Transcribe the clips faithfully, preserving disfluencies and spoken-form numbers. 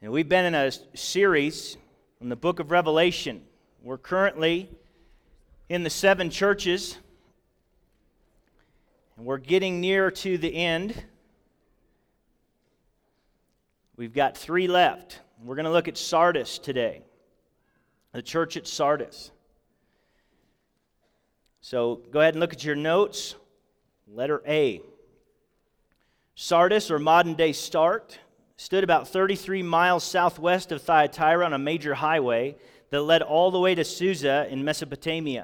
And we've been in a series on the book of Revelation. We're currently in the seven churches, and we're getting near to the end. We've got three left. We're going to look at Sardis today, the church at Sardis. So go ahead and look at your notes. Letter A. Sardis, or modern-day Start, stood about thirty-three miles southwest of Thyatira on a major highway that led all the way to Susa in Mesopotamia.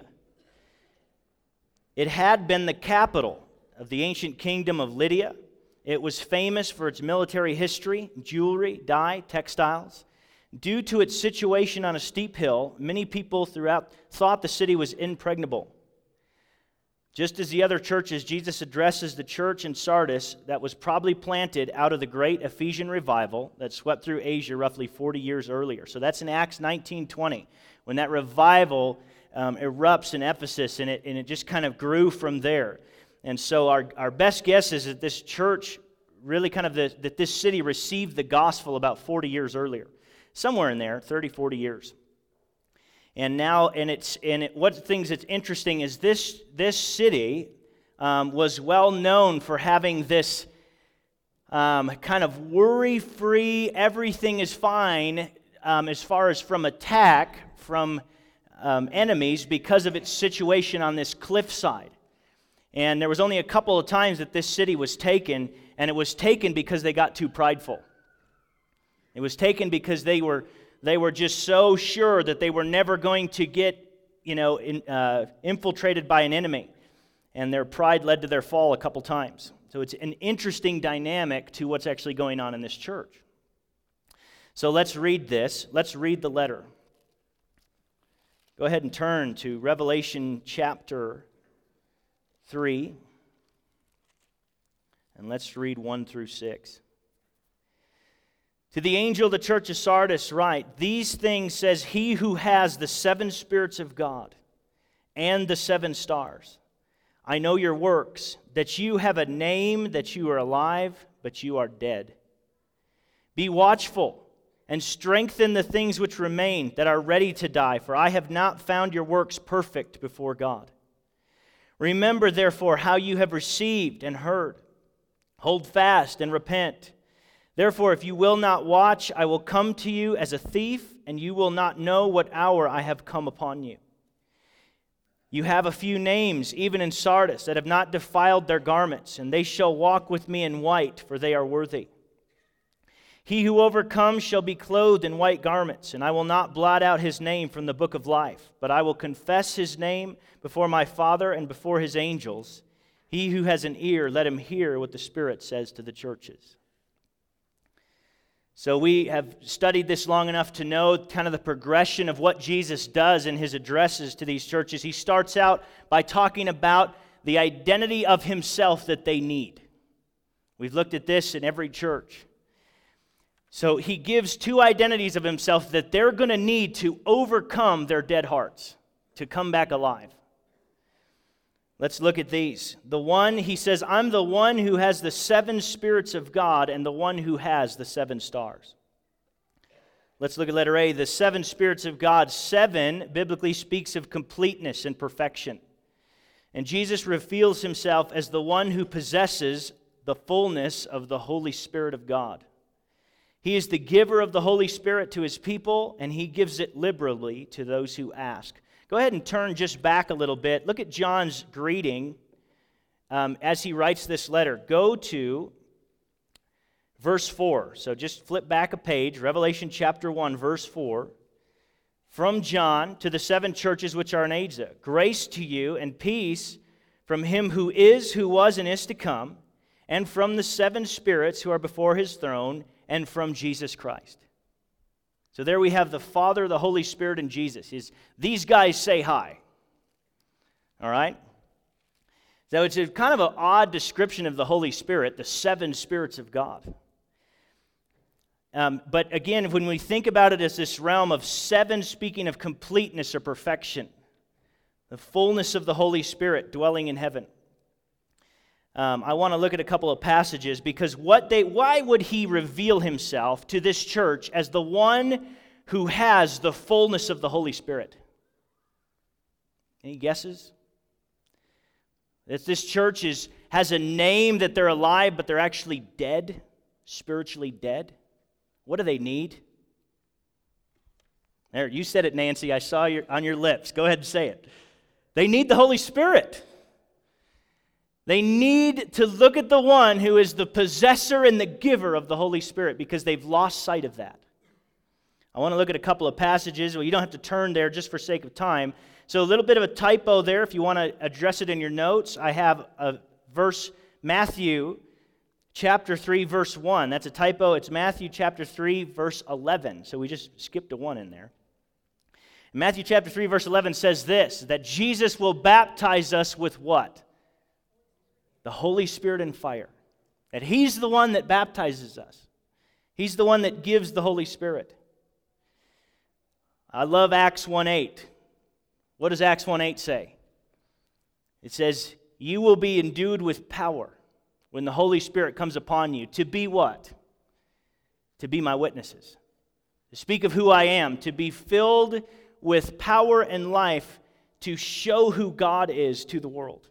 It had been the capital of the ancient kingdom of Lydia. It was famous for its military history, jewelry, dye, textiles. Due to its situation on a steep hill, many people throughout thought the city was impregnable. Just as the other churches, Jesus addresses the church in Sardis that was probably planted out of the great Ephesian revival that swept through Asia roughly forty years earlier. So that's in Acts nineteen twenty, when that revival um, erupts in Ephesus, and it, and it just kind of grew from there. And so our, our best guess is that this church, really kind of the, that this city received the gospel about forty years earlier. Somewhere in there, thirty, forty years. And now, and it's and it, what things that's interesting is this this city um, was well known for having this um, kind of worry-free, everything is fine um, as far as from attack from um, enemies because of its situation on this cliffside. And there was only a couple of times that this city was taken, and it was taken because they got too prideful. It was taken because they were. They were just so sure that they were never going to get, you know, in, uh, infiltrated by an enemy. And their pride led to their fall a couple times. So it's an interesting dynamic to what's actually going on in this church. So let's read this. Let's read the letter. Go ahead and turn to Revelation chapter three. And let's read one through six. To the angel of the church of Sardis write, "These things says he who has the seven spirits of God and the seven stars. I know your works, that you have a name, that you are alive, but you are dead. Be watchful and strengthen the things which remain that are ready to die, for I have not found your works perfect before God. Remember, therefore, how you have received and heard. Hold fast and repent. Therefore, if you will not watch, I will come to you as a thief, and you will not know what hour I have come upon you. You have a few names, even in Sardis, that have not defiled their garments, and they shall walk with me in white, for they are worthy. He who overcomes shall be clothed in white garments, and I will not blot out his name from the book of life, but I will confess his name before my Father and before his angels. He who has an ear, let him hear what the Spirit says to the churches." So we have studied this long enough to know kind of the progression of what Jesus does in his addresses to these churches. He starts out by talking about the identity of himself that they need. We've looked at this in every church. So he gives two identities of himself that they're going to need to overcome their dead hearts, to come back alive. Let's look at these. The one, he says, I'm the one who has the seven spirits of God and the one who has the seven stars. Let's look at letter A. The seven spirits of God. Seven biblically speaks of completeness and perfection. And Jesus reveals himself as the one who possesses the fullness of the Holy Spirit of God. He is the giver of the Holy Spirit to his people, and he gives it liberally to those who ask. Go ahead and turn just back a little bit. Look at John's greeting um, as he writes this letter. Go to verse four. So just flip back a page, Revelation chapter one, verse four. From John to the seven churches which are in Asia. Grace to you and peace from him who is, who was, and is to come, and from the seven spirits who are before his throne, and from Jesus Christ. So there we have the Father, the Holy Spirit, and Jesus. Is these guys say hi. All right? So it's a kind of an odd description of the Holy Spirit, the seven spirits of God. Um, but again, when we think about it as this realm of seven, speaking of completeness or perfection, the fullness of the Holy Spirit dwelling in heaven. um, I want to look at a couple of passages because what they, why would he reveal himself to this church as the one who has the fullness of the Holy Spirit? Any guesses? That this church is, has a name that they're alive, but they're actually dead, spiritually dead. What do they need? There, you said it, Nancy. I saw your on your lips. Go ahead and say it. They need the Holy Spirit. They need to look at the one who is the possessor and the giver of the Holy Spirit because they've lost sight of that. I want to look at a couple of passages. Well, you don't have to turn there just for sake of time. So a little bit of a typo there. If you want to address it in your notes, I have a verse, Matthew chapter three, verse one. That's a typo. It's Matthew chapter three, verse eleven. So we just skipped a one in there. Matthew chapter three, verse eleven says this, that Jesus will baptize us with what? The Holy Spirit and fire. That He's the one that baptizes us. He's the one that gives the Holy Spirit. I love Acts one eight. What does Acts one eight say? It says, you will be endued with power when the Holy Spirit comes upon you. To be what? To be my witnesses. To speak of who I am. To be filled with power and life to show who God is to the world.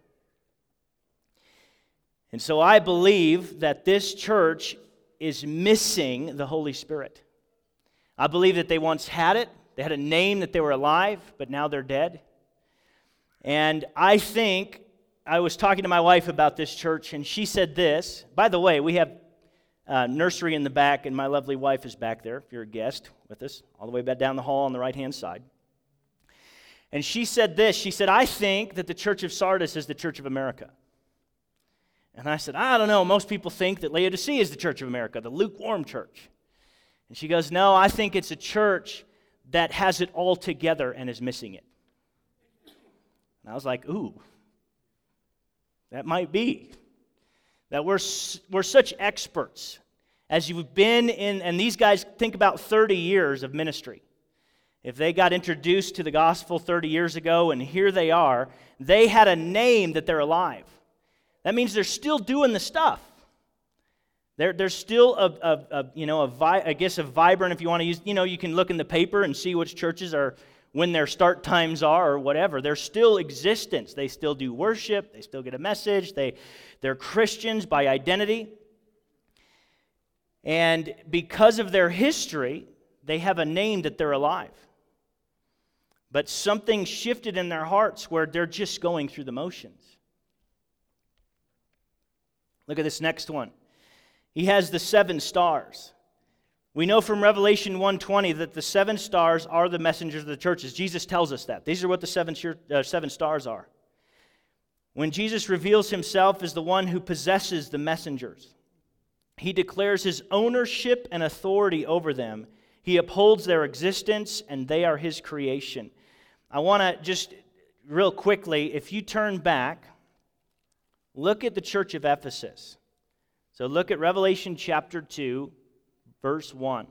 And so I believe that this church is missing the Holy Spirit. I believe that they once had it. They had a name that they were alive, but now they're dead. And I think, I was talking to my wife about this church, and she said this. By the way, we have a nursery in the back, and my lovely wife is back there, if you're a guest with us, all the way back down the hall on the right-hand side. And she said this. She said, I think that the Church of Sardis is the Church of America. And I said, I don't know. Most people think that Laodicea is the Church of America, the lukewarm church. And she goes, no, I think it's a church that has it all together and is missing it. And I was like, ooh, that might be. That we're, we're such experts. As you've been in, and these guys think about thirty years of ministry. If they got introduced to the gospel thirty years ago and here they are, they had a name that they're alive. That means they're still doing the stuff. There, there's still a, a, a you know, a vi- I guess a vibrant, if you want to use, you know, you can look in the paper and see which churches are, when their start times are or whatever. There's still existence. They still do worship. They still get a message. They, they're Christians by identity. And because of their history, they have a name that they're alive. But something shifted in their hearts where they're just going through the motions. Look at this next one. He has the seven stars. We know from Revelation one twenty that the seven stars are the messengers of the churches. Jesus tells us that. These are what the seven, uh, seven stars are. When Jesus reveals himself as the one who possesses the messengers, he declares his ownership and authority over them. He upholds their existence, and they are his creation. I want to just, real quickly, if you turn back, look at the church of Ephesus. So look at Revelation chapter two, verse one.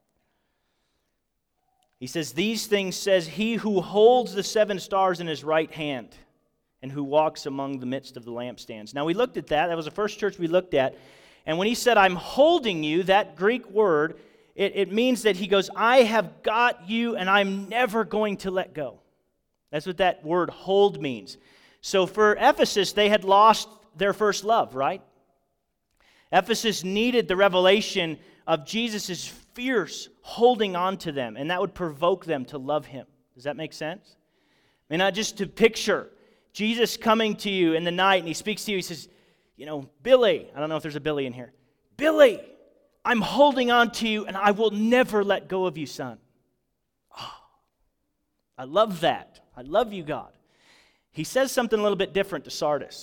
He says, these things says he who holds the seven stars in his right hand and who walks among the midst of the lampstands. Now we looked at that. That was the first church we looked at. And when he said, I'm holding you, that Greek word, it, it means that he goes, I have got you and I'm never going to let go. That's what that word hold means. So for Ephesus, they had lost their first love, right? Ephesus needed the revelation of Jesus' fierce holding on to them, and that would provoke them to love him. Does that make sense? I mean, not just to picture Jesus coming to you in the night, and he speaks to you, he says, you know, Billy, I don't know if there's a Billy in here. Billy, I'm holding on to you, and I will never let go of you, son. Oh, I love that. I love you, God. He says something a little bit different to Sardis.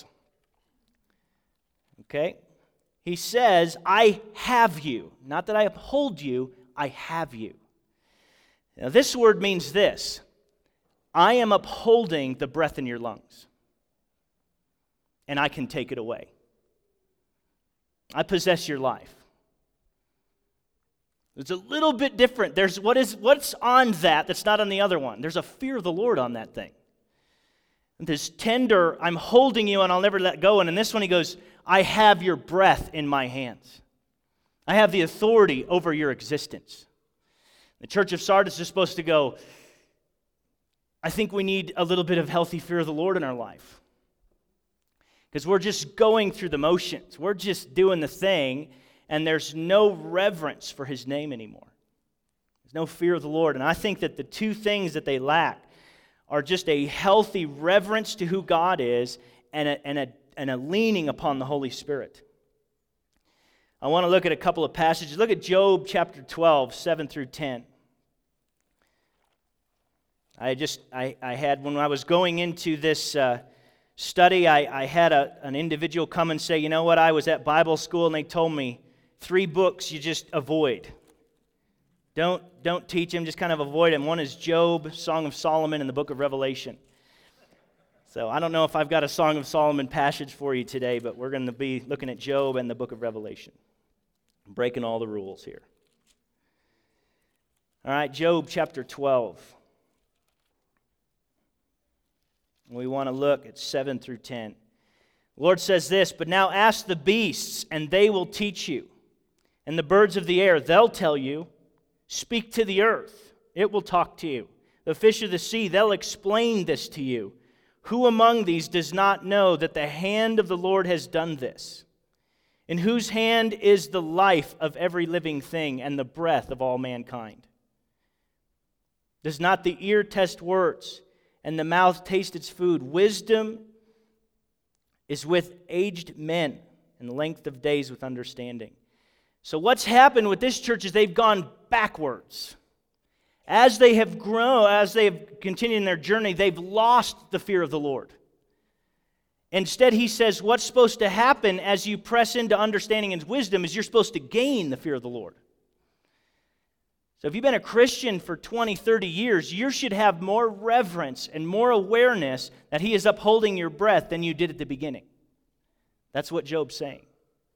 Okay? He says, I have you. Not that I uphold you, I have you. Now, this word means this. I am upholding the breath in your lungs, and I can take it away. I possess your life. It's a little bit different. There's what is what's on that that's not on the other one. There's a fear of the Lord on that thing. This tender, I'm holding you and I'll never let go. And in this one he goes, I have your breath in my hands. I have the authority over your existence. The church of Sardis is supposed to go, I think we need a little bit of healthy fear of the Lord in our life. Because we're just going through the motions. We're just doing the thing, and there's no reverence for his name anymore. There's no fear of the Lord. And I think that the two things that they lack are just a healthy reverence to who God is and a, and a, and a leaning upon the Holy Spirit. I want to look at a couple of passages. Look at Job chapter twelve, seven through ten. I just, I, I had, when I was going into this uh, study, I, I had a, an individual come and say, you know what, I was at Bible school and they told me three books you just avoid. Don't, don't teach them, just kind of avoid them. One is Job, Song of Solomon, and the book of Revelation. So I don't know if I've got a Song of Solomon passage for you today, but we're going to be looking at Job and the book of Revelation. I'm breaking all the rules here. All right, Job chapter twelve. We want to look at seven through ten. The Lord says this, but now ask the beasts, and they will teach you. And the birds of the air, they'll tell you. Speak to the earth, it will talk to you. The fish of the sea, they'll explain this to you. Who among these does not know that the hand of the Lord has done this? In whose hand is the life of every living thing and the breath of all mankind? Does not the ear test words, and the mouth taste its food? Wisdom is with aged men, and length of days with understanding. So what's happened with this church is they've gone backwards. As they have grown, as they have continued in their journey, they've lost the fear of the Lord. Instead, he says what's supposed to happen as you press into understanding and wisdom is you're supposed to gain the fear of the Lord. So if you've been a Christian for twenty, thirty years, you should have more reverence and more awareness that he is upholding your breath than you did at the beginning. That's what Job's saying.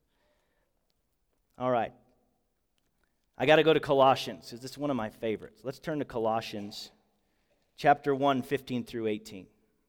All right. I got to go to Colossians, because this is one of my favorites. Let's turn to Colossians chapter one, fifteen through eighteen.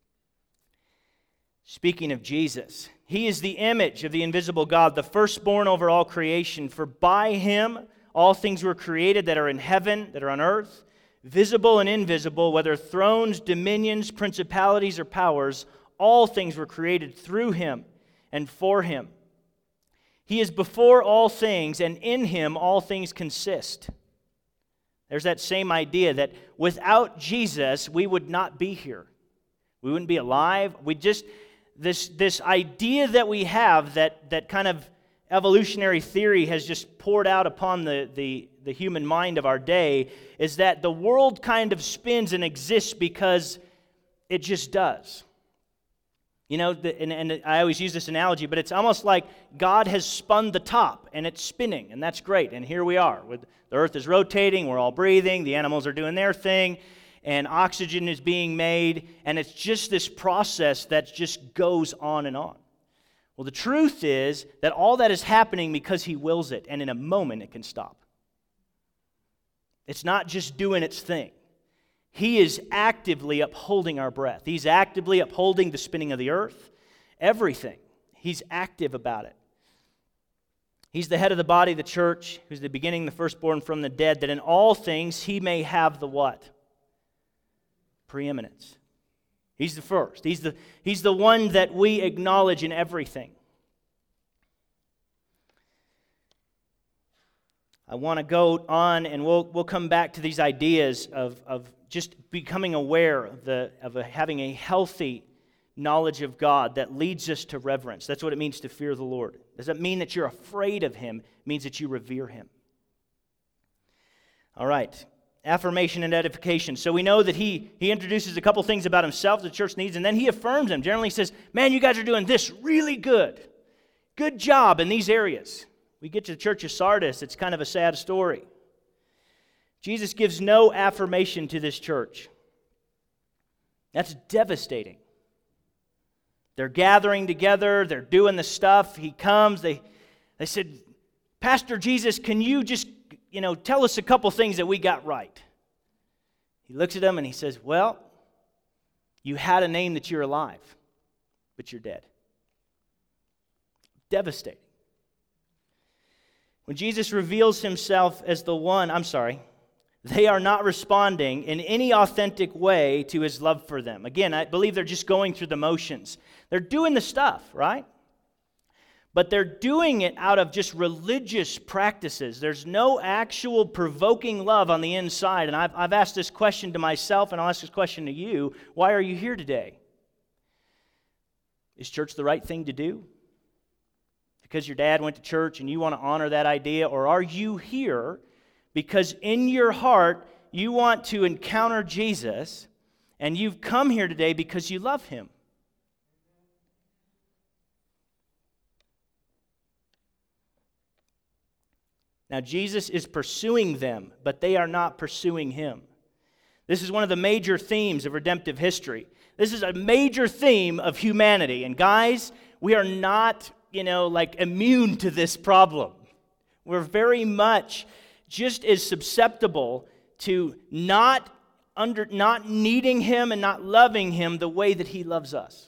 Speaking of Jesus, he is the image of the invisible God, the firstborn over all creation. For by him all things were created that are in heaven, that are on earth, visible and invisible, whether thrones, dominions, principalities, or powers, all things were created through him and for him. He is before all things, and in him all things consist. There's that same idea that without Jesus, we would not be here. We wouldn't be alive. We just, this, this idea that we have, that, that kind of evolutionary theory has just poured out upon the, the, the human mind of our day, is that the world kind of spins and exists because it just does. You know, the, and, and I always use this analogy, but it's almost like God has spun the top, and it's spinning, and that's great. And here we are. With, the earth is rotating, we're all breathing, the animals are doing their thing, and oxygen is being made, and it's just this process that just goes on and on. Well, the truth is that all that is happening because he wills it, and in a moment it can stop. It's not just doing its thing. He is actively upholding our breath. He's actively upholding the spinning of the earth, everything. He's active about it. He's the head of the body of the church, who's the beginning, the firstborn from the dead, that in all things he may have the what? Preeminence. He's the first. He's the, he's the one that we acknowledge in everything. I want to go on, and we'll we'll come back to these ideas of, of just becoming aware of, the, of a, having a healthy knowledge of God that leads us to reverence. That's what it means to fear the Lord. It doesn't mean that you're afraid of him. It means that you revere him. All right. Affirmation and edification. So we know that he, he introduces a couple things about himself the church needs, and then he affirms them. Generally he says, man, you guys are doing this really good. Good job in these areas. We get to the church of Sardis, it's kind of a sad story. Jesus gives no affirmation to this church. That's devastating. They're gathering together, they're doing the stuff. He comes, they, they said, Pastor Jesus, can you just, you know, tell us a couple things that we got right? He looks at them and he says, well, you had a name that you're alive, but you're dead. Devastating. When Jesus reveals himself as the one, I'm sorry, they are not responding in any authentic way to his love for them. Again, I believe they're just going through the motions. They're doing the stuff, right? But they're doing it out of just religious practices. There's no actual provoking love on the inside. And I've, I've asked this question to myself, and I'll ask this question to you. Why are you here today? Is church the right thing to do? Because your dad went to church and you want to honor that idea? Or are you here because in your heart you want to encounter Jesus and you've come here today because you love him? Now, Jesus is pursuing them, but they are not pursuing him. This is one of the major themes of redemptive history. This is a major theme of humanity. And guys, we are not, you know, like immune to this problem. We're very much just as susceptible to not under not needing him and not loving him the way that he loves us.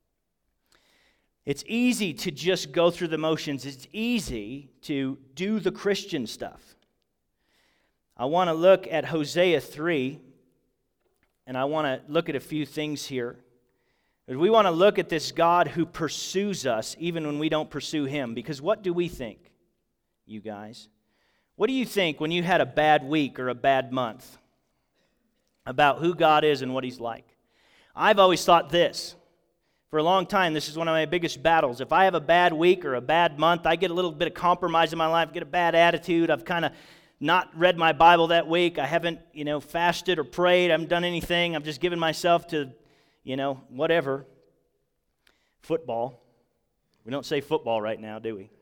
It's easy to just go through the motions. It's easy to do the Christian stuff. I want to look at Hosea three, and I want to look at a few things here. We want to look at this God who pursues us even when we don't pursue him. Because what do we think, you guys? What do you think when you had a bad week or a bad month about who God is and what he's like? I've always thought this. For a long time, this is one of my biggest battles. If I have a bad week or a bad month, I get a little bit of compromise in my life, get a bad attitude. I've kind of not read my Bible that week. I haven't, you know, fasted or prayed. I haven't done anything. I'm just giving myself to, you know, whatever. Football. We don't say football right now, do we?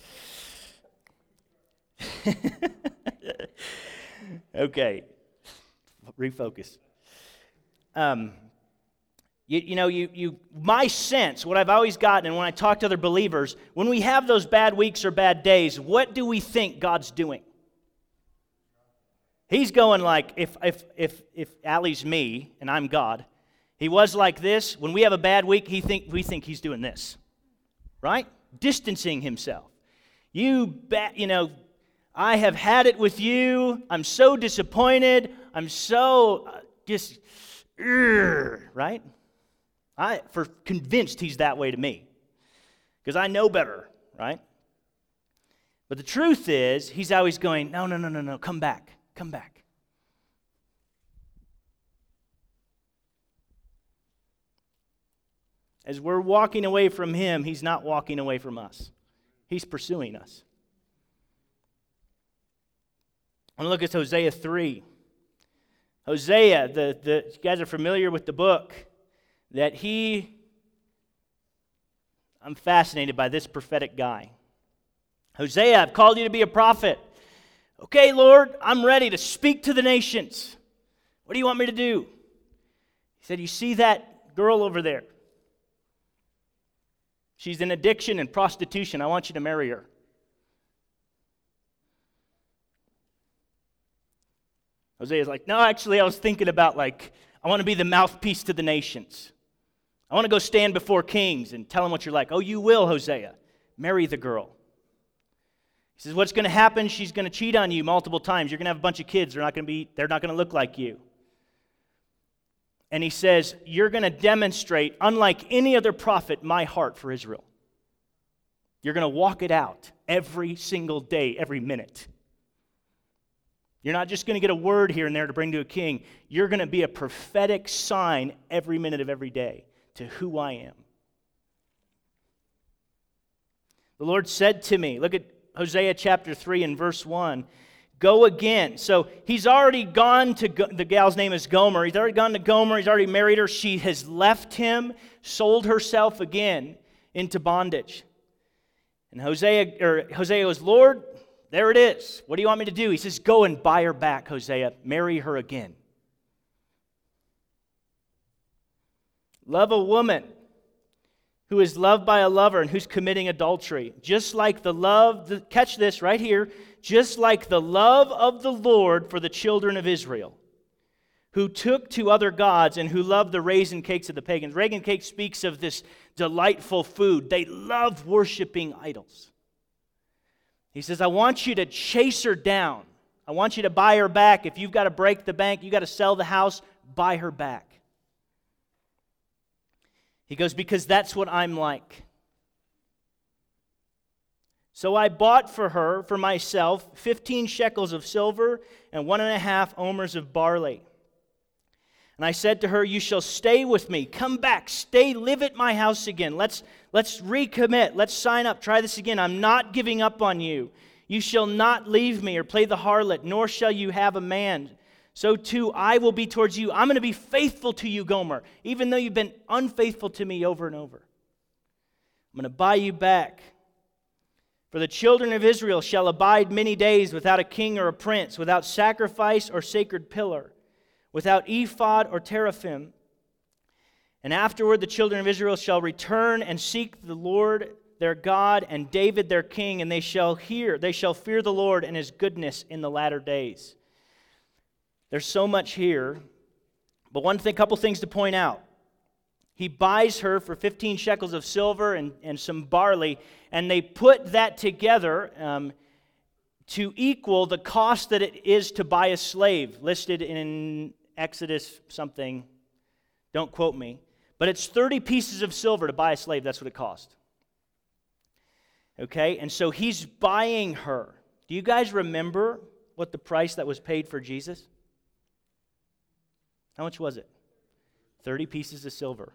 Okay. Refocus. Um... You, you know, you, you, my sense, what I've always gotten, and when I talk to other believers, when we have those bad weeks or bad days, what do we think God's doing? He's going like, if if if if Allie's me and I'm God, he was like this. When we have a bad week, he think we think he's doing this, right? Distancing himself. You bet, you know, I have had it with you. I'm so disappointed. I'm so uh, just, uh, right? I for convinced he's that way to me because I know better, right? But the truth is, he's always going, no, no, no, no, no, come back, come back. As we're walking away from him, he's not walking away from us. He's pursuing us. I want to look at Hosea three. Hosea, the, the you guys are familiar with the book. That he, I'm fascinated by this prophetic guy. Hosea, I've called you to be a prophet. Okay, Lord, I'm ready to speak to the nations. What do you want me to do? He said, you see that girl over there? She's in addiction and prostitution. I want you to marry her. Hosea's like, no, actually, I was thinking about like, I want to be the mouthpiece to the nations. I want to go stand before kings and tell them what you're like. Oh, you will, Hosea. Marry the girl. He says, what's going to happen? She's going to cheat on you multiple times. You're going to have a bunch of kids. They're not going to be, they're not going to look like you. And he says, you're going to demonstrate, unlike any other prophet, my heart for Israel. You're going to walk it out every single day, every minute. You're not just going to get a word here and there to bring to a king. You're going to be a prophetic sign every minute of every day to who I am. The Lord said to me, look at Hosea chapter three and verse one, go again. So he's already gone to, the gal's name is Gomer. He's already gone to Gomer. He's already married her. She has left him, sold herself again into bondage. And Hosea, or Hosea goes, Lord, there it is. What do you want me to do? He says, go and buy her back, Hosea. Marry her again. Love a woman who is loved by a lover and who's committing adultery. Just like the love, the, catch this right here, just like the love of the Lord for the children of Israel, who took to other gods and who loved the raisin cakes of the pagans. Raisin cake speaks of this delightful food. They love worshiping idols. He says, I want you to chase her down. I want you to buy her back. If you've got to break the bank, you've got to sell the house, buy her back. He goes, because that's what I'm like. So I bought for her, for myself, fifteen shekels of silver and one and a half omers of barley. And I said to her, you shall stay with me. Come back. Stay, live at my house again. Let's, let's recommit. Let's sign up. Try this again. I'm not giving up on you. You shall not leave me or play the harlot, nor shall you have a man. So too I will be towards you. I'm going to be faithful to you, Gomer, even though you've been unfaithful to me over and over. I'm going to buy you back. For the children of Israel shall abide many days without a king or a prince, without sacrifice or sacred pillar, without ephod or teraphim. And afterward the children of Israel shall return and seek the Lord their God and David their king, and they shall hear, they shall fear the Lord and his goodness in the latter days. There's so much here, but one thing, couple things to point out. He buys her for fifteen shekels of silver and, and some barley, and they put that together um, to equal the cost that it is to buy a slave, listed in Exodus something, don't quote me, but it's thirty pieces of silver to buy a slave. That's what it cost. Okay, and so he's buying her. Do you guys remember what the price that was paid for Jesus? How much was it? thirty pieces of silver.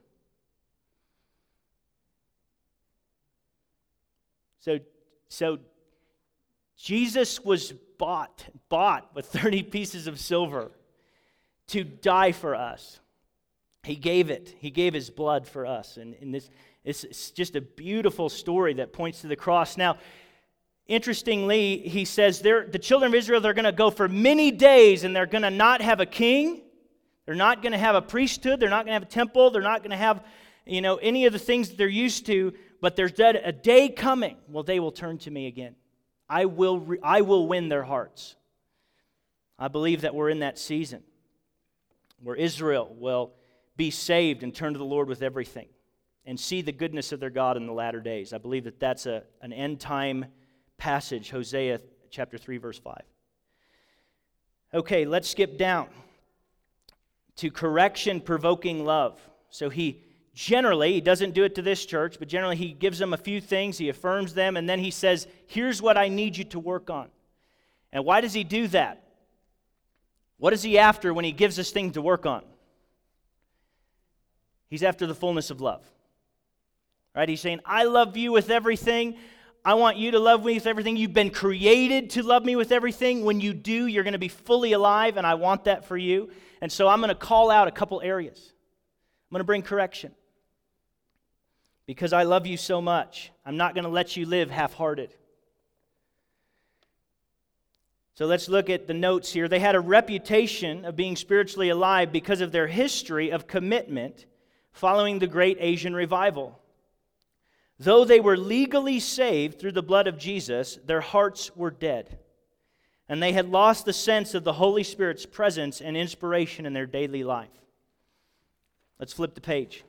So, so Jesus was bought, bought with thirty pieces of silver to die for us. He gave it. He gave his blood for us. And, and this, this is just a beautiful story that points to the cross. Now, interestingly, he says they're, the children of Israel, they're going to go for many days and they're going to not have a king. They're not going to have a priesthood. They're not going to have a temple. They're not going to have, you know, any of the things that they're used to. But there's a day coming. Well, they will turn to me again. I will, re- I will win their hearts. I believe that we're in that season where Israel will be saved and turn to the Lord with everything and see the goodness of their God in the latter days. I believe that that's a, an end-time passage, Hosea chapter three, verse five. Okay, let's skip down to correction-provoking love. So he generally, he doesn't do it to this church, but generally he gives them a few things, he affirms them, and then he says, here's what I need you to work on. And why does he do that? What is he after when he gives us things to work on? He's after the fullness of love. Right? He's saying, I love you with everything. I want you to love me with everything. You've been created to love me with everything. When you do, you're going to be fully alive, and I want that for you. And so I'm going to call out a couple areas. I'm going to bring correction. Because I love you so much, I'm not going to let you live half-hearted. So let's look at the notes here. They had a reputation of being spiritually alive because of their history of commitment following the Great Asian Revival. Though they were legally saved through the blood of Jesus, their hearts were dead, and they had lost the sense of the Holy Spirit's presence and inspiration in their daily life. Let's flip the page.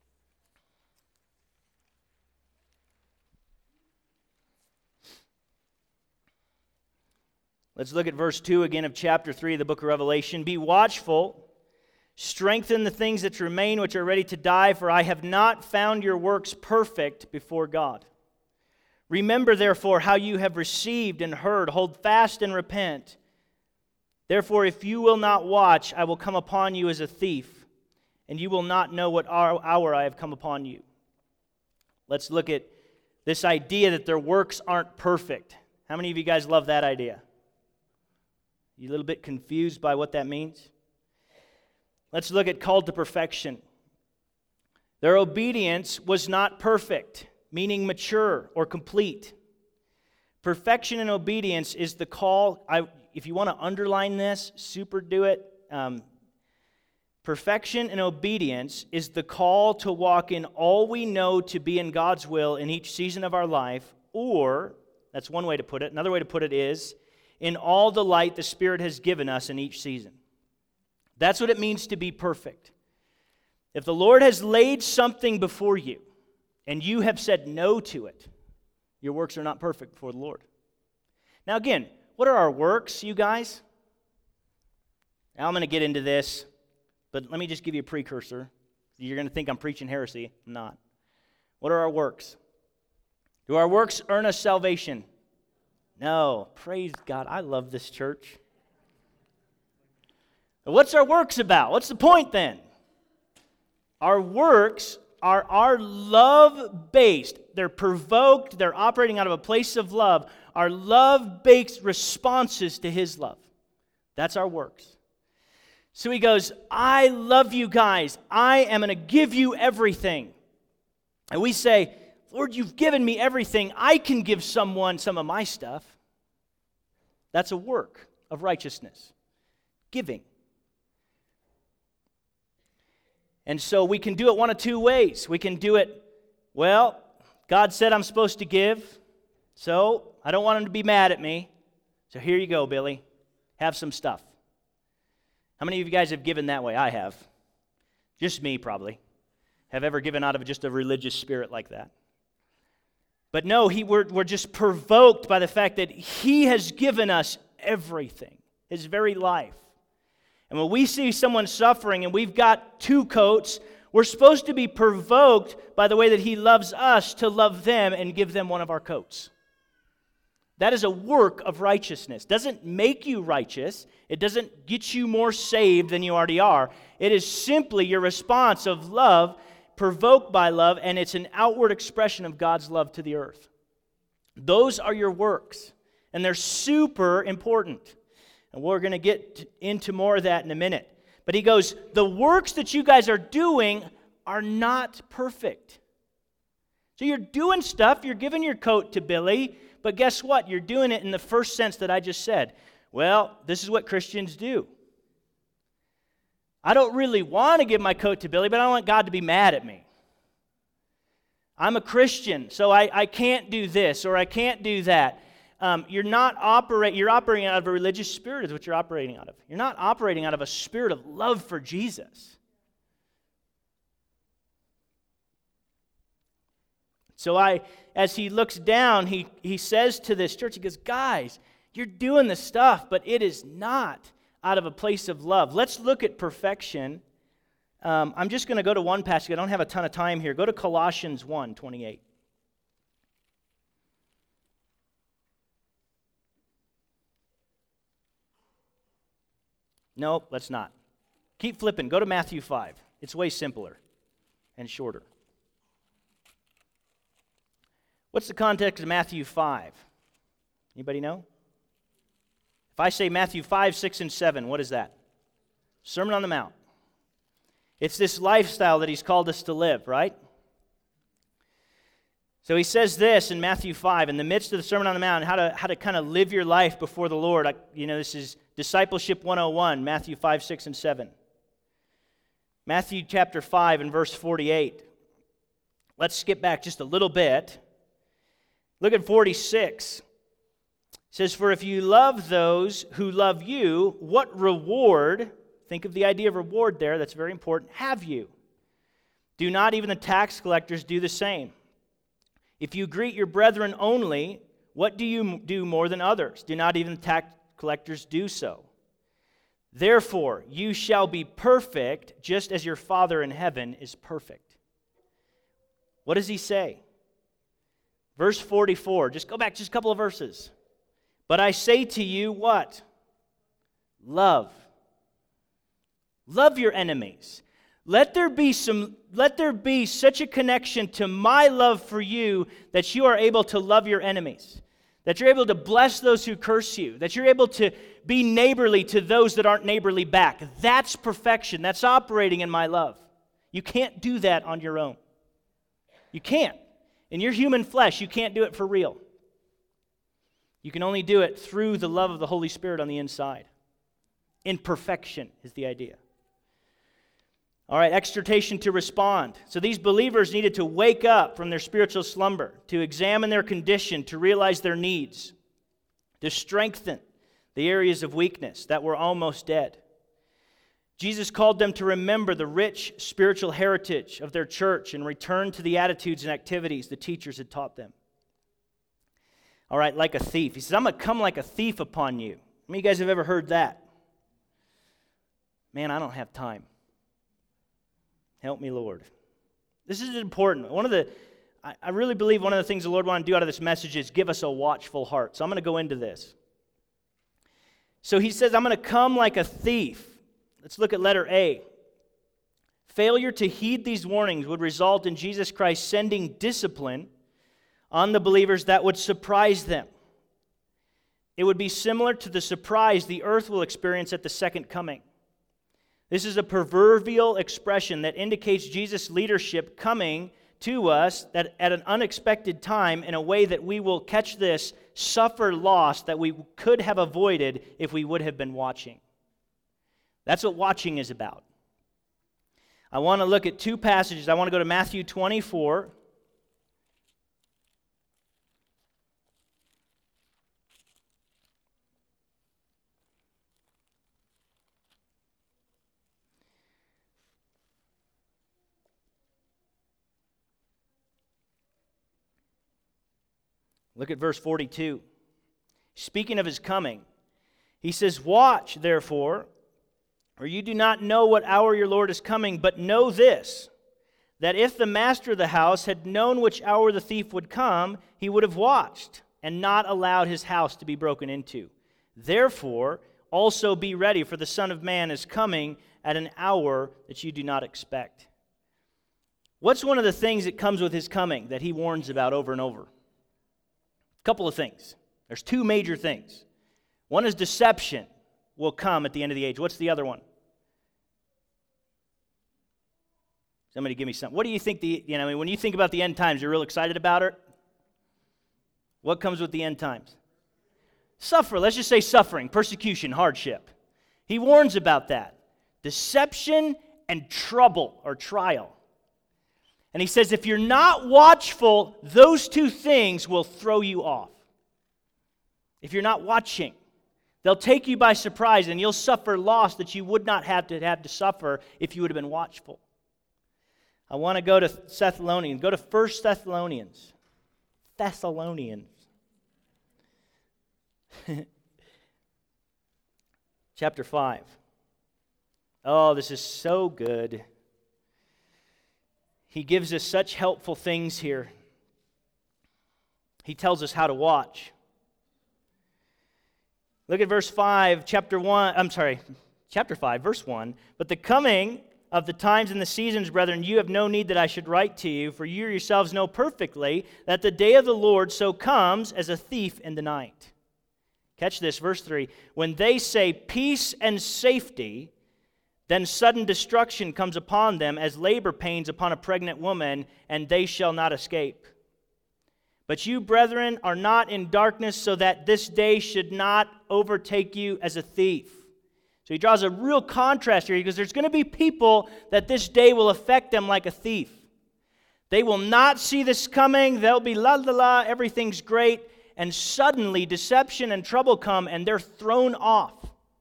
Let's look at verse two again of chapter three of the book of Revelation. Be watchful, strengthen the things that remain which are ready to die, for I have not found your works perfect before God. Remember, therefore, how you have received and heard. Hold fast and repent. Therefore, if you will not watch, I will come upon you as a thief, and you will not know what hour I have come upon you. Let's look at this idea that their works aren't perfect. How many of you guys love that idea? You a little bit confused by what that means? Let's look at called to perfection. Their obedience was not perfect, meaning mature or complete. Perfection and obedience is the call. I, if you want to underline this, super do it. Um, perfection and obedience is the call to walk in all we know to be in God's will in each season of our life, or, that's one way to put it. Another way to put it is, in all the light the Spirit has given us in each season. That's what it means to be perfect. If the Lord has laid something before you and you have said no to it, your works are not perfect before the Lord. Now again, what are our works, you guys? Now I'm going to get into this, but let me just give you a precursor. You're going to think I'm preaching heresy. I'm not. What are our works? Do our works earn us salvation? No. Praise God. I love this church. What's our works about? What's the point then? Our works are our love-based. They're provoked. They're operating out of a place of love. Our love-based responses to His love. That's our works. So He goes, I love you guys. I am going to give you everything. And we say, Lord, you've given me everything. I can give someone some of my stuff. That's a work of righteousness. Giving. And so we can do it one of two ways. We can do it, well, God said I'm supposed to give, so I don't want Him to be mad at me. So here you go, Billy. Have some stuff. How many of you guys have given that way? I have. Just me, probably. Have ever given out of just a religious spirit like that. But no, he, we're, we're just provoked by the fact that He has given us everything, His very life. And when we see someone suffering and we've got two coats, we're supposed to be provoked by the way that He loves us to love them and give them one of our coats. That is a work of righteousness. It doesn't make you righteous. It doesn't get you more saved than you already are. It is simply your response of love, provoked by love, and it's an outward expression of God's love to the earth. Those are your works, and they're super important. And we're going to get into more of that in a minute. But he goes, the works that you guys are doing are not perfect. So you're doing stuff, you're giving your coat to Billy, but guess what? You're doing it in the first sense that I just said. Well, this is what Christians do. I don't really want to give my coat to Billy, but I don't want God to be mad at me. I'm a Christian, so I, I can't do this or I can't do that. Um, you're not operate. You're operating out of a religious spirit is what you're operating out of. You're not operating out of a spirit of love for Jesus. So I, as he looks down, he, he says to this church, he goes, guys, you're doing this stuff, but it is not out of a place of love. Let's look at perfection. Um, I'm just going to go to one passage. I don't have a ton of time here. Go to Colossians one twenty-eight. Nope, let's not. Keep flipping. Go to Matthew five. It's way simpler and shorter. What's the context of Matthew five? Anybody know? If I say Matthew five, six, and seven, what is that? Sermon on the Mount. It's this lifestyle that He's called us to live, right? So He says this in Matthew five, in the midst of the Sermon on the Mount, how to, how to kind of live your life before the Lord. I, you know, this is Discipleship one oh one, Matthew five, six, and seven. Matthew chapter five and verse forty-eight. Let's skip back just a little bit. Look at forty-six. It says, for if you love those who love you, what reward, think of the idea of reward there, that's very important, have you? Do not even the tax collectors do the same? If you greet your brethren only, what do you do more than others? Do not even the tax collectors do so? Therefore, you shall be perfect, just as your Father in heaven is perfect. What does he say? Verse forty-four, just go back just a couple of verses. But I say to you, what? Love. Love your enemies. Let there be some, let there be such a connection to my love for you that you are able to love your enemies. That you're able to bless those who curse you. That you're able to be neighborly to those that aren't neighborly back. That's perfection. That's operating in my love. You can't do that on your own. You can't. In your human flesh, you can't do it for real. You can only do it through the love of the Holy Spirit on the inside. In perfection is the idea. All right, exhortation to respond. So these believers needed to wake up from their spiritual slumber, to examine their condition, to realize their needs, to strengthen the areas of weakness that were almost dead. Jesus called them to remember the rich spiritual heritage of their church and return to the attitudes and activities the teachers had taught them. All right, like a thief. He says, I'm going to come like a thief upon you. How many of you guys have ever heard that? Man, I don't have time. Help me, Lord. This is important. One of the, I, I really believe one of the things the Lord wanted to do out of this message is give us a watchful heart. So I'm going to go into this. So he says, I'm going to come like a thief. Let's look at letter A. Failure to heed these warnings would result in Jesus Christ sending discipline on the believers that would surprise them. It would be similar to the surprise the earth will experience at the second coming. This is a proverbial expression that indicates Jesus' leadership coming to us that at an unexpected time in a way that we will, catch this, suffer loss that we could have avoided if we would have been watching. That's what watching is about. I want to look at two passages. I want to go to Matthew twenty-four. Look at verse forty-two. Speaking of his coming, he says, watch, therefore, or you do not know what hour your Lord is coming, but know this, that if the master of the house had known which hour the thief would come, he would have watched and not allowed his house to be broken into. Therefore, also be ready, for the Son of Man is coming at an hour that you do not expect. What's one of the things that comes with his coming that he warns about over and over? Couple of things. There's two major things. One is deception will come at the end of the age. What's the other one? Somebody give me something. What do you think the, you know, I mean, when you think about the end times, you're real excited about it? What comes with the end times? Suffer. Let's just say suffering, persecution, hardship. He warns about that. Deception and trouble or trial. And he says, if you're not watchful, those two things will throw you off. If you're not watching, they'll take you by surprise and you'll suffer loss that you would not have to have to suffer if you would have been watchful. I want to go to Thessalonians. Go to First Thessalonians. Thessalonians. Chapter five. Oh, this is so good. He gives us such helpful things here. He tells us how to watch. Look at verse five, chapter one, I'm sorry, chapter five, verse one. But the coming of the times and the seasons, brethren, you have no need that I should write to you, for you yourselves know perfectly that the day of the Lord so comes as a thief in the night. Catch this, verse three. When they say peace and safety, then sudden destruction comes upon them as labor pains upon a pregnant woman, and they shall not escape. But you, brethren, are not in darkness, so that this day should not overtake you as a thief. So he draws a real contrast here, because there's going to be people that this day will affect them like a thief. They will not see this coming. They'll be la la la, everything's great, and suddenly deception and trouble come, and they're thrown off.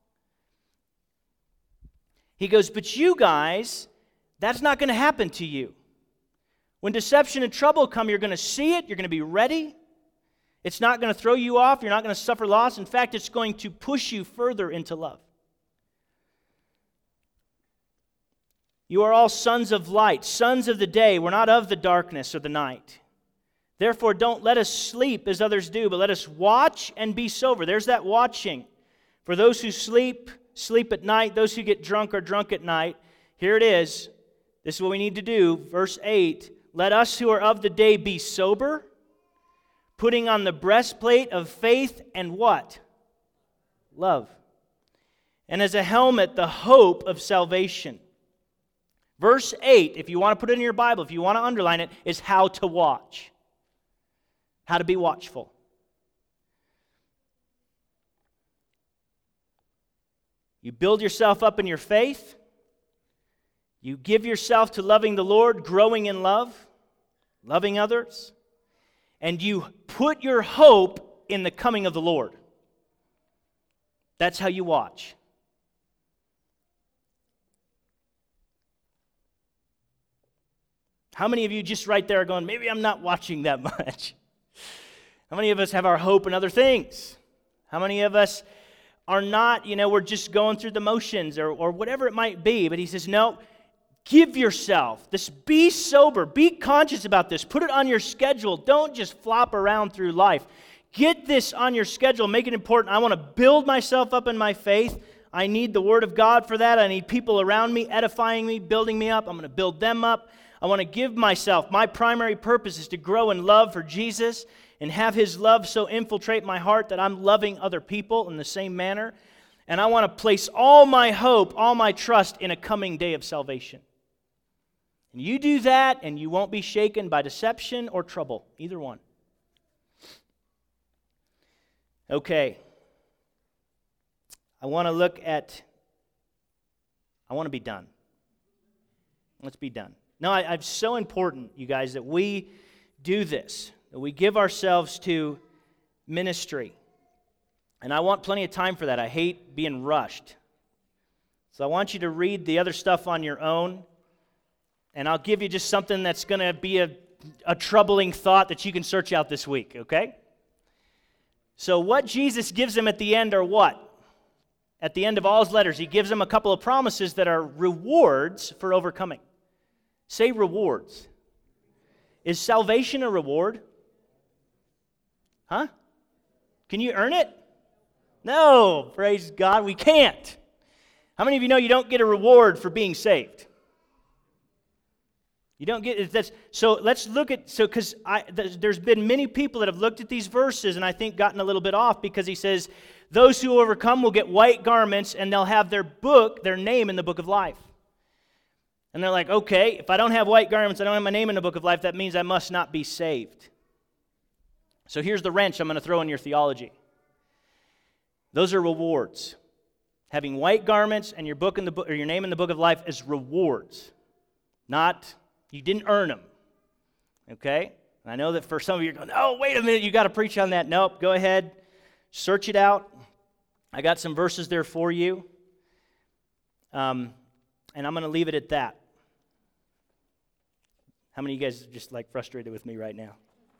He goes, but you guys, that's not going to happen to you. When deception and trouble come, you're going to see it. You're going to be ready. It's not going to throw you off. You're not going to suffer loss. In fact, it's going to push you further into love. You are all sons of light, sons of the day. We're not of the darkness or the night. Therefore, don't let us sleep as others do, but let us watch and be sober. There's that watching. For those who sleep, sleep at night. Those who get drunk are drunk at night. Here it is. This is what we need to do. Verse eight. Let us who are of the day be sober, putting on the breastplate of faith and what? Love. And as a helmet, the hope of salvation. Verse eight, if you want to put it in your Bible, if you want to underline it, is how to watch. How to be watchful. You build yourself up in your faith. You give yourself to loving the Lord, growing in love, loving others. And you put your hope in the coming of the Lord. That's how you watch. How many of you just right there are going, maybe I'm not watching that much? How many of us have our hope in other things? How many of us are not, you know, we're just going through the motions or, or whatever it might be? But he says, no, give yourself this, be sober, be conscious about this, put it on your schedule. Don't just flop around through life. Get this on your schedule, make it important. I want to build myself up in my faith. I need the Word of God for that. I need people around me edifying me, building me up. I'm going to build them up. I want to give myself, my primary purpose is to grow in love for Jesus and have His love so infiltrate my heart that I'm loving other people in the same manner. And I want to place all my hope, all my trust in a coming day of salvation. And you do that, and you won't be shaken by deception or trouble, either one. Okay. I want to look at, I want to be done. Let's be done. No, I, it's so important, you guys, that we do this, that we give ourselves to ministry. And I want plenty of time for that. I hate being rushed. So I want you to read the other stuff on your own, and I'll give you just something that's going to be a, a troubling thought that you can search out this week, okay? So what Jesus gives them at the end are what? At the end of all his letters, he gives them a couple of promises that are rewards for overcoming. Say rewards. Is salvation a reward? Huh? Can you earn it? No, praise God, we can't. How many of you know you don't get a reward for being saved? You don't get it. That's, so let's look at, so because there's been many people that have looked at these verses and I think gotten a little bit off because he says, those who overcome will get white garments and they'll have their book, their name in the book of life. And they're like, okay, if I don't have white garments, I don't have my name in the book of life, that means I must not be saved. So here's the wrench I'm going to throw in your theology. Those are rewards. Having white garments and your book in the book, or your name in the book of life is rewards. Not, you didn't earn them. Okay? And I know that for some of you, you're going, oh, wait a minute, you got to preach on that. Nope, go ahead, search it out. I got some verses there for you. Um, and I'm going to leave it at that. How many of you guys are just like frustrated with me right now?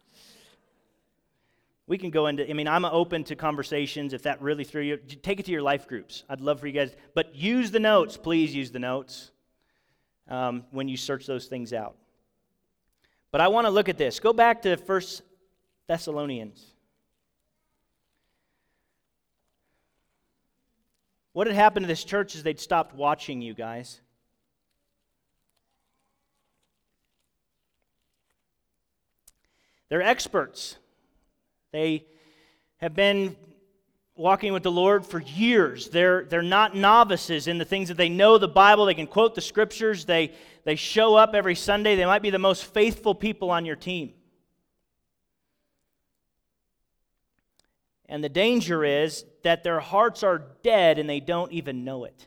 We can go into, I mean, I'm open to conversations if that really threw you. Take it to your life groups. I'd love for you guys, but use the notes. Please use the notes um, when you search those things out. But I want to look at this. Go back to First Thessalonians. What had happened to this church is they'd stopped watching you guys. They're experts. They have been walking with the Lord for years. They're, they're not novices in the things that they know the Bible. They can quote the Scriptures. They, they show up every Sunday. They might be the most faithful people on your team. And the danger is that their hearts are dead and they don't even know it.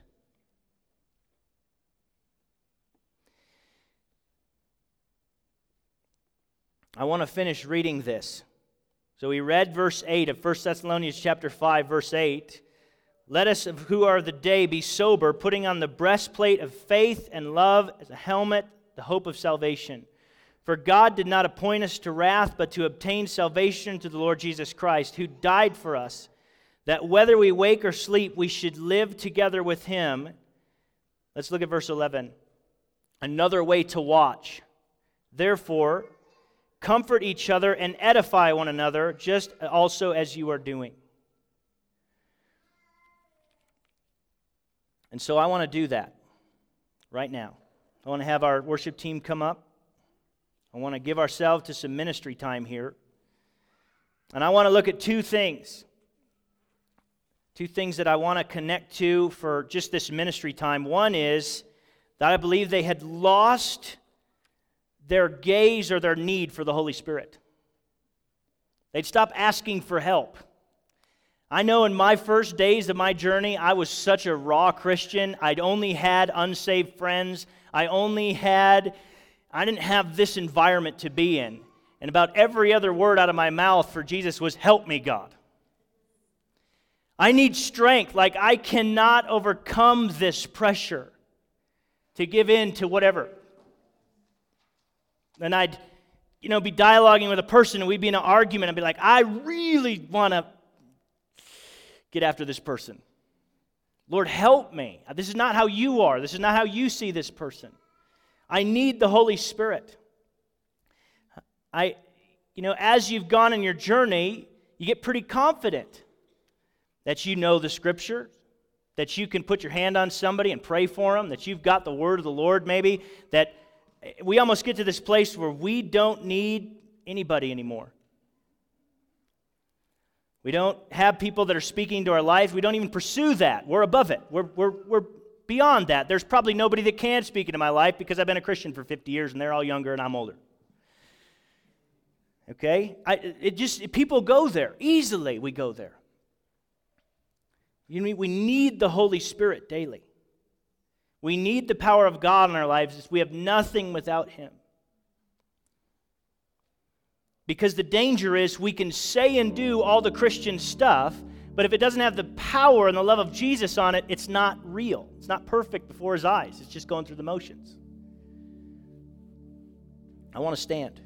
I want to finish reading this. So we read verse eight of First Thessalonians chapter five, verse eight. Let us who are of the day be sober, putting on the breastplate of faith and love as a helmet, the hope of salvation. For God did not appoint us to wrath, but to obtain salvation through the Lord Jesus Christ, who died for us, that whether we wake or sleep, we should live together with Him. Let's look at verse eleven. Another way to watch. Therefore, comfort each other and edify one another, just also as you are doing. And so I want to do that right now. I want to have our worship team come up. I want to give ourselves to some ministry time here. And I want to look at two things. Two things that I want to connect to for just this ministry time. One is that I believe they had lost their gaze or their need for the Holy Spirit. They'd stop asking for help. I know in my first days of my journey, I was such a raw Christian. I'd only had unsaved friends. I only had, I didn't have this environment to be in. And about every other word out of my mouth for Jesus was, help me, God. I need strength. Like I cannot overcome this pressure to give in to whatever. And I'd, you know, be dialoguing with a person, and we'd be in an argument, and be like, I really want to get after this person. Lord, help me. This is not how you are. This is not how you see this person. I need the Holy Spirit. I, you know, as you've gone in your journey, you get pretty confident that you know the Scripture, that you can put your hand on somebody and pray for them, that you've got the word of the Lord maybe, that we almost get to this place where we don't need anybody anymore. We don't have people that are speaking to our life. We don't even pursue that. We're above it. We're, we're, we're beyond that. There's probably nobody that can speak into my life because I've been a Christian for fifty years and they're all younger and I'm older. Okay? I, it just, people go there. Easily we go there. You know, we need the Holy Spirit daily. We need the power of God in our lives. We have nothing without Him. Because the danger is we can say and do all the Christian stuff, but if it doesn't have the power and the love of Jesus on it, it's not real. It's not perfect before His eyes. It's just going through the motions. I want to stand.